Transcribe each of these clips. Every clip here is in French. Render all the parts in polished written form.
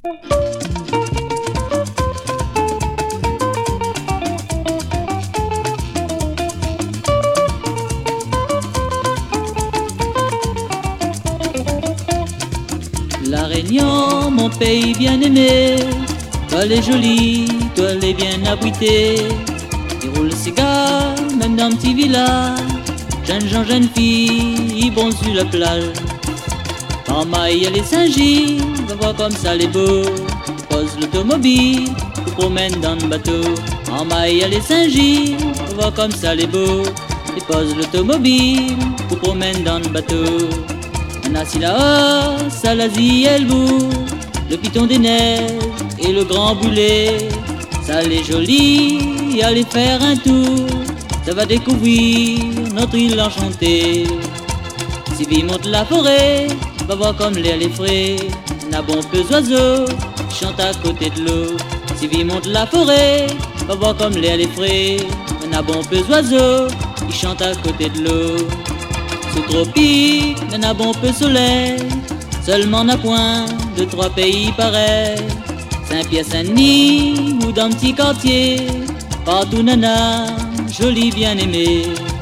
La Réunion, mon pays bien-aimé, toi les jolie, toi les bien abrité. Ils roulent le cigare, même dans un petit village. Jeunes gens, jeunes filles, ils bronzent sur la plage. En maille, y a les Saint-Gilles, va voir comme ça les beaux. Ils posent l'automobile, ils promènent dans le bateau. En maille, y a les Saint-Gilles, va voir comme ça les beaux. Ils posent l'automobile, ils promènent dans le bateau. On a assis là-haut, Salazie et le bout, le piton des neiges et le grand boulet. Ça les joli, allez faire un tour, ça va découvrir notre île enchantée. Sylvie monte la forêt, va voir comme l'air les frais. N'a bon peu oiseaux, chante à côté de l'eau. Sylvie monte la forêt, va voir comme l'air les frais. N'a bon peu oiseaux, ils chantent à côté de l'eau. Sous tropique, y'en a bon peu soleil, seulement n'a point de trois pays pareils. Saint-Pierre, Saint-Denis ou dans petit quartier, partout nana, joli bien-aimé.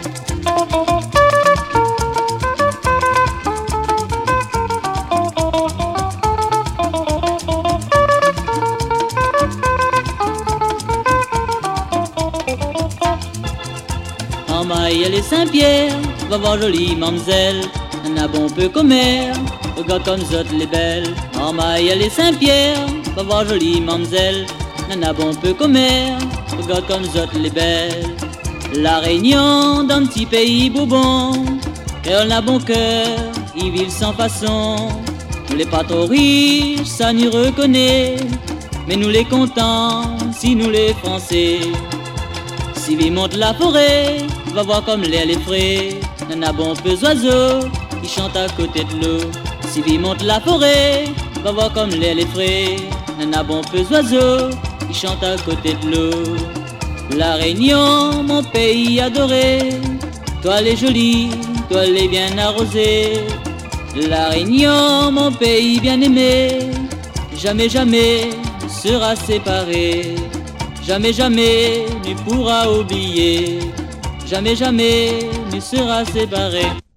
En maille, y a les Saint-Pierre, va voir jolie mamzelle, on a bon peu commère, regarde comme zot les belles. En maille, y a les Saint-Pierre, va voir jolie mamzelle, on a bon peu commère, regarde comme zot les belles. La Réunion, dans petit pays bourbon, et on a bon cœur, ils vivent sans façon. Nous les pas trop riches, ça nous reconnaît, mais nous les contents, si nous les Français. Sylvie monte la forêt, va voir comme l'air les frais. N'en a bon peu oiseaux, ils chantent à côté de l'eau. Sylvie monte la forêt, va voir comme l'air les frais. N'en a bon peu oiseaux, ils chantent à côté de l'eau. La Réunion, mon pays adoré, toi les jolie, toi les bien arrosés. La Réunion, mon pays bien aimé, jamais jamais ne sera séparé. Jamais jamais ne pourra oublier, jamais jamais ne sera séparé.